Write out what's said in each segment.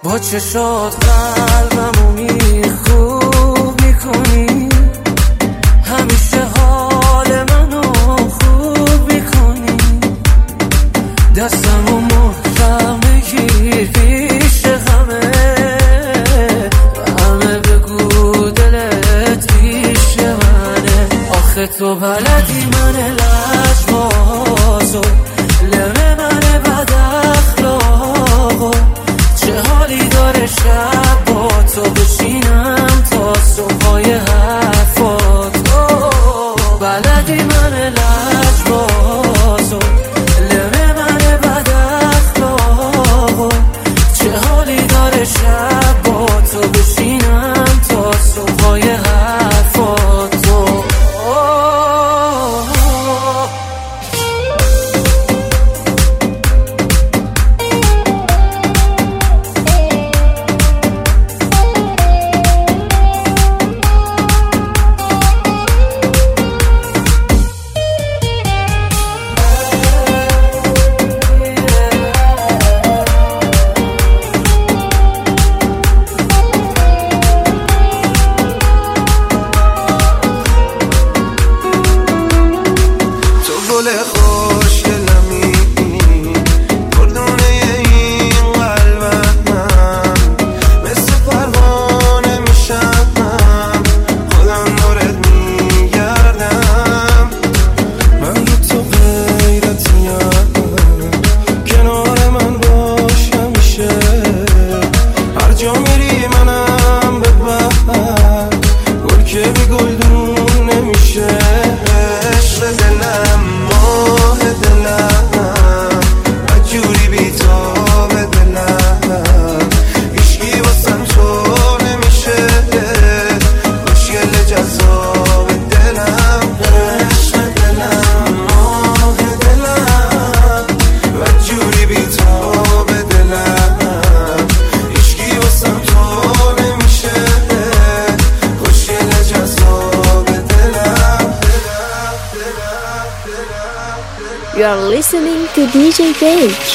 با چشات قلبمو خوب میکنی، همیشه حال منو خوب میکنی، دستمو محکم بگیر پیش همه بگو دلت پیش منه. آخه تو بلدی من لجبازو، لمه من بد اخلاقو، چه حالی داره شب با تو بشینم تا صبحای حرفاتو. بلدی من لجبازو، لمه من بد اخلاقو، چه حالی داره شب با تو بشینم تا صبحای حرفاتو. You are listening to DJ Page.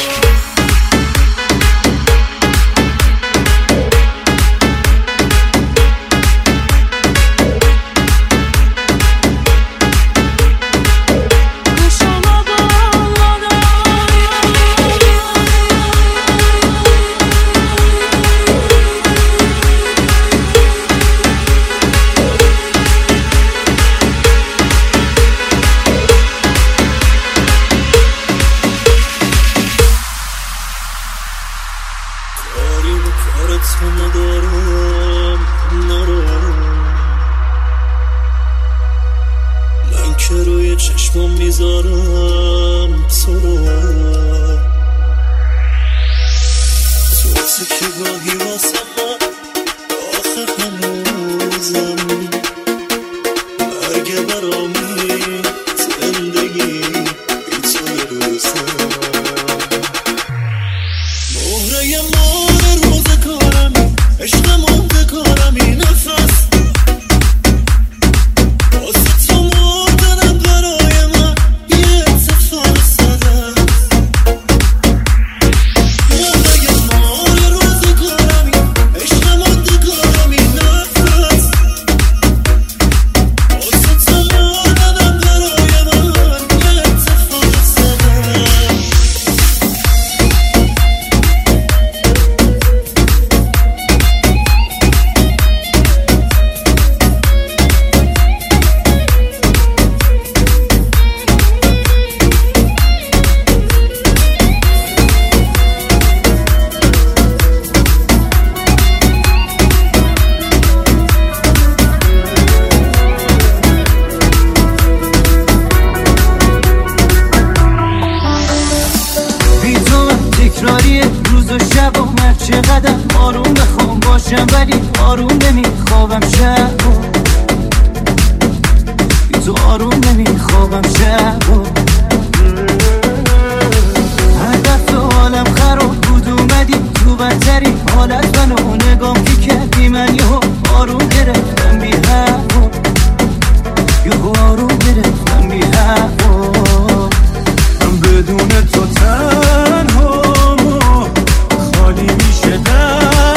بدون تو تنها خالی میشه.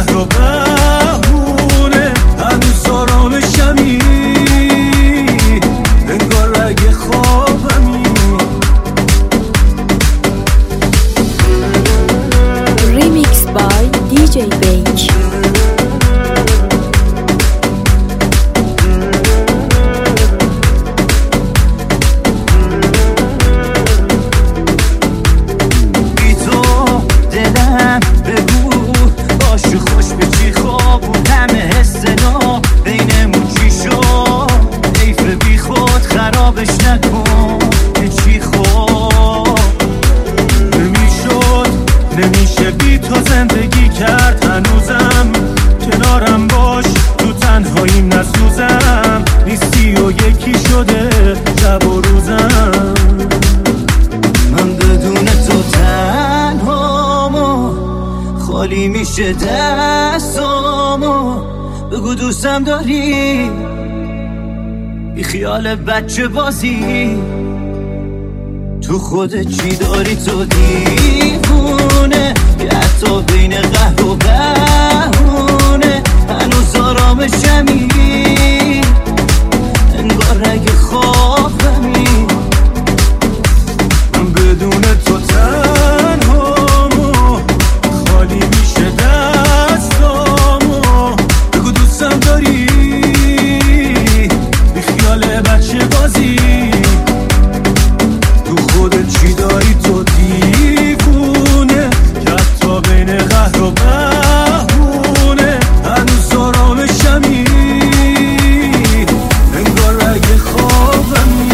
قهر و بهونه هنوز آرامشمی انگار رگ خوابمی Remix by DJ Bank. نمیشه بی تو زندگی کرد هنوزم کنارم باش تو تنهاییم نسوزم نیستی و یکی شده شب و روزم من بدون تو تنهامو خالی میشه دستامو بگو دوستم داری بی خیال بچه بازی تو خودت چی داری تو دیوونه که حتی بین قهر و بهونه هنوز آرامشمی انگار رگ خوابمی من بدون تو تنهامو خالی میشه دستامو بگو دوستم داری بی خیال بچه بازی چی داری تو دیوونه که حتی بین قهر و بهونه هنوز آرامشمی انگار رگ خوابمی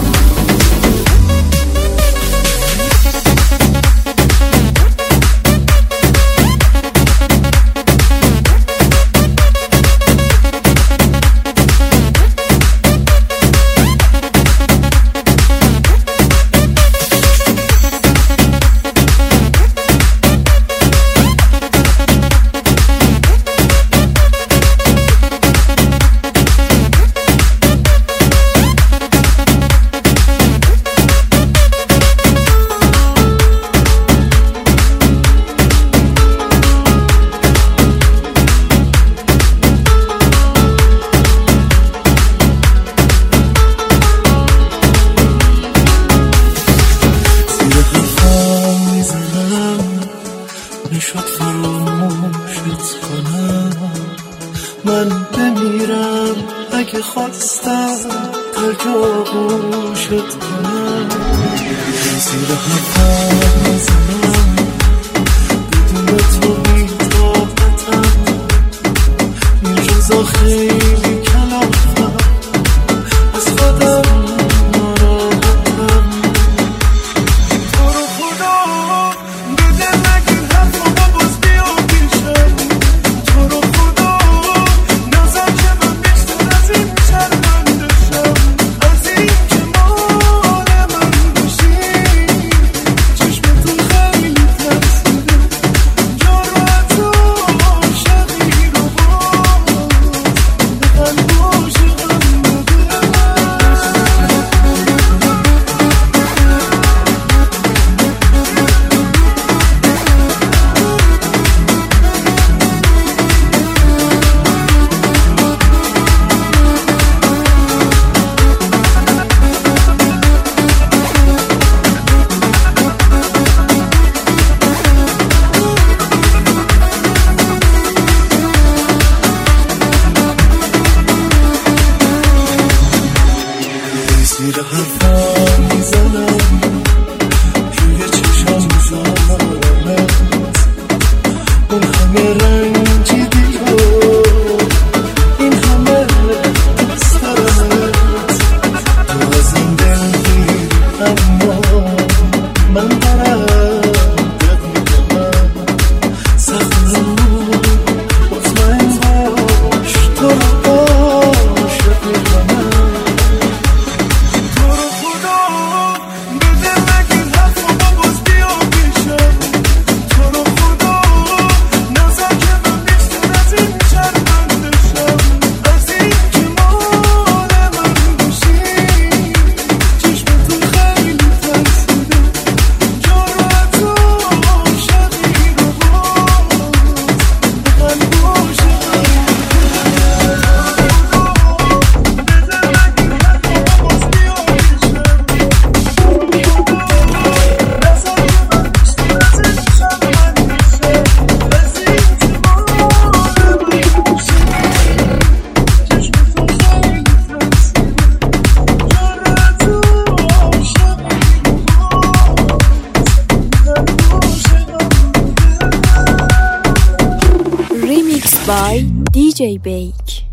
نشد فراموشت کنم من بمیرم اگه خواستم ترک آغوشت کنم زیر حرفم میزنم بدون تو بی‌طاقتم این روزا خیلی کلافم از خودم ناراحتم تو رو خدا بده نگیر حرفم باز بیا پیشم تو رو خدا نظر که من بیشتر از این شرمنده شم از این که مال من باشی چشم تو خیلی ترسیده جا رو by DJ Bake.